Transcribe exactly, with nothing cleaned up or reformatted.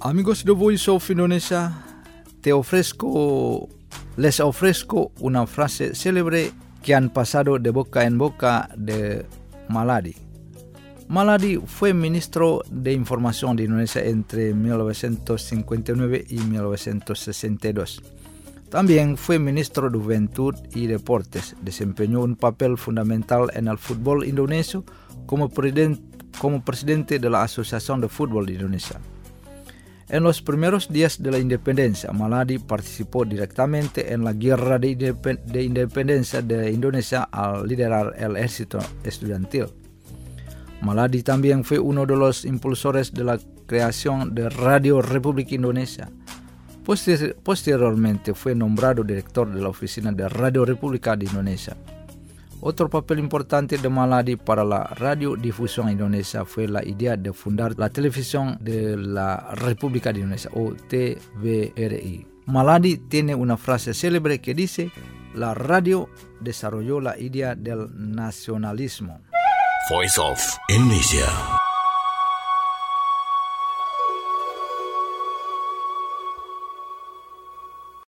Amigos de Voice of Indonesia, te ofrezco, les ofrezco una frase célebre que han pasado de boca en boca de Maladi. Maladi fue ministro de Información de Indonesia entre mil novecientos cincuenta y nueve y mil novecientos sesenta y dos. También fue ministro de Juventud y Deportes. Desempeñó un papel fundamental en el fútbol indonesio como, presiden- como presidente de la Asociación de Fútbol de Indonesia. En los primeros días de la independencia, Maladi participó directamente en la guerra de, independ- de independencia de Indonesia al liderar el ejército estudiantil. Maladi también fue uno de los impulsores de la creación de Radio Republik Indonesia. Poster- posteriormente fue nombrado director de la Oficina de Radio República de Indonesia. Otro papel importante de Maladi para la radiodifusión indonesia fue la idea de fundar la televisión de la República de Indonesia, o T V R I. Maladi tiene una frase célebre que dice: la radio desarrolló la idea del nacionalismo. Voice of Indonesia.